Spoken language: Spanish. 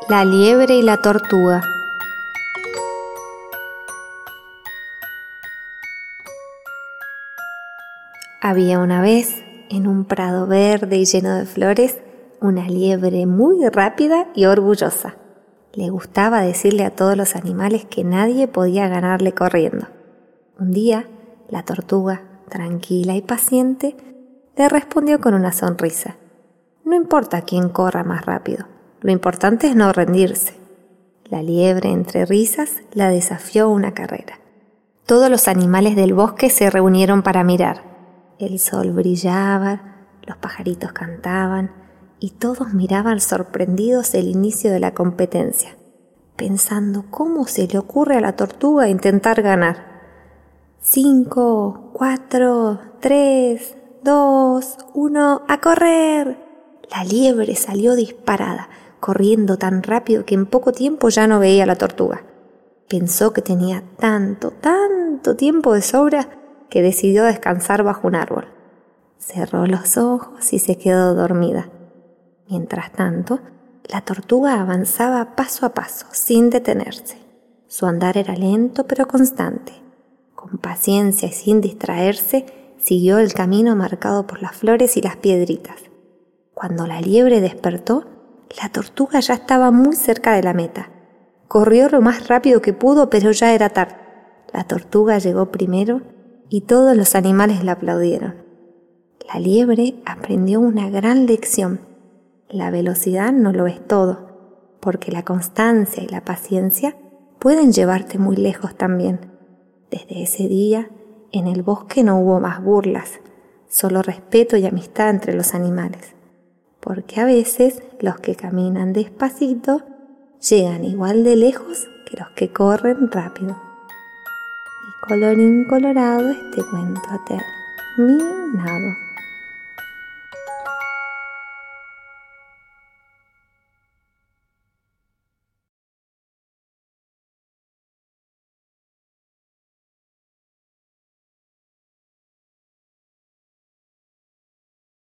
La liebre y la tortuga. Había una vez, en un prado verde y lleno de flores, una liebre muy rápida y orgullosa. Le gustaba decirle a todos los animales que nadie podía ganarle corriendo. Un día, la tortuga, tranquila y paciente, le respondió con una sonrisa: «No importa quién corra más rápido, lo importante es no rendirse». La liebre, entre risas, la desafió a una carrera. Todos los animales del bosque se reunieron para mirar. El sol brillaba, los pajaritos cantaban y todos miraban sorprendidos el inicio de la competencia, pensando cómo se le ocurre a la tortuga intentar ganar. 5, 4, 3, 2, 1, ¡a correr! La liebre salió disparada, corriendo tan rápido que en poco tiempo ya no veía a la tortuga. Pensó que tenía tanto tiempo de sobra que decidió descansar bajo un árbol. Cerró los ojos y se quedó dormida. Mientras tanto, la tortuga avanzaba paso a paso, sin detenerse. Su andar era lento pero constante. Con paciencia y sin distraerse, siguió el camino marcado por las flores y las piedritas. Cuando la liebre despertó, la tortuga ya estaba muy cerca de la meta. Corrió lo más rápido que pudo, pero ya era tarde. La tortuga llegó primero y todos los animales la aplaudieron. La liebre aprendió una gran lección. La velocidad no lo es todo, porque la constancia y la paciencia pueden llevarte muy lejos también. Desde ese día, en el bosque no hubo más burlas, solo respeto y amistad entre los animales. Porque a veces los que caminan despacito llegan igual de lejos que los que corren rápido. Y colorín colorado, este cuento ha terminado.